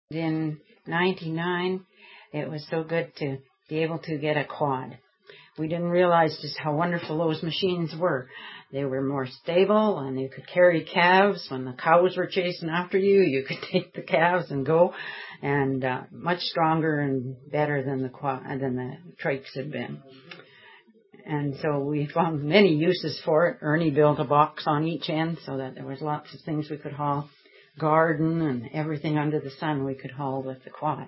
In 99, it was so good to be able to get a quad. We didn't realize just how wonderful those machines were. They were more stable, and you could carry calves. When the cows were chasing after you, you could take the calves and go, and much stronger and better than the trikes had been. And so we found many uses for it. Ernie built a box on each end so that there was lots of things we could haul. Garden and everything under the sun we could haul with the quad.